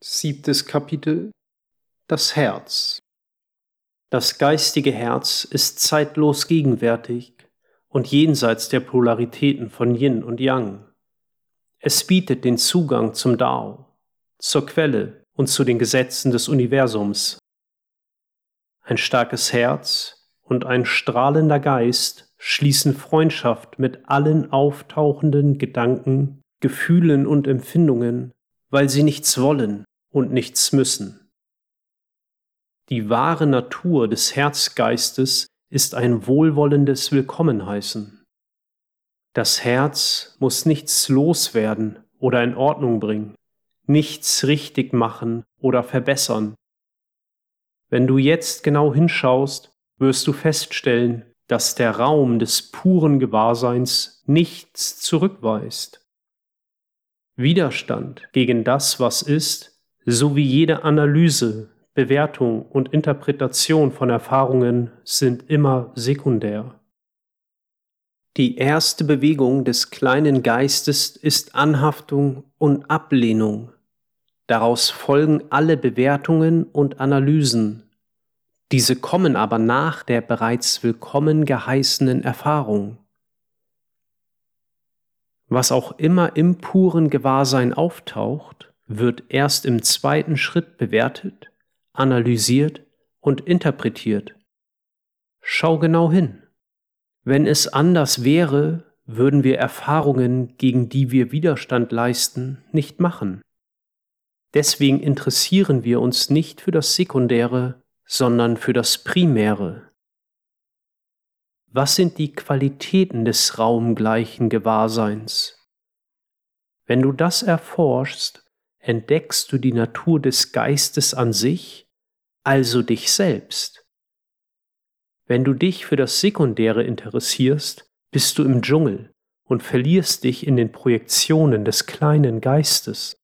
7. Kapitel: Das Herz. Das geistige Herz ist zeitlos gegenwärtig und jenseits der Polaritäten von Yin und Yang. Es bietet den Zugang zum Dao, zur Quelle und zu den Gesetzen des Universums. Ein starkes Herz und ein strahlender Geist schließen Freundschaft mit allen auftauchenden Gedanken, Gefühlen und Empfindungen, weil sie nichts wollen und nichts müssen. Die wahre Natur des Herzgeistes ist ein wohlwollendes Willkommenheißen. Das Herz muss nichts loswerden oder in Ordnung bringen, nichts richtig machen oder verbessern. Wenn du jetzt genau hinschaust, wirst du feststellen, dass der Raum des puren Gewahrseins nichts zurückweist. Widerstand gegen das, was ist, sowie jede Analyse, Bewertung und Interpretation von Erfahrungen sind immer sekundär. Die erste Bewegung des kleinen Geistes ist Anhaftung und Ablehnung. Daraus folgen alle Bewertungen und Analysen. Diese kommen aber nach der bereits willkommen geheißenen Erfahrung. Was auch immer im puren Gewahrsein auftaucht, wird erst im zweiten Schritt bewertet, analysiert und interpretiert. Schau genau hin. Wenn es anders wäre, würden wir Erfahrungen, gegen die wir Widerstand leisten, nicht machen. Deswegen interessieren wir uns nicht für das Sekundäre, sondern für das Primäre. Was sind die Qualitäten des raumgleichen Gewahrseins? Wenn du das erforschst, entdeckst du die Natur des Geistes an sich, also dich selbst. Wenn du dich für das Sekundäre interessierst, bist du im Dschungel und verlierst dich in den Projektionen des kleinen Geistes.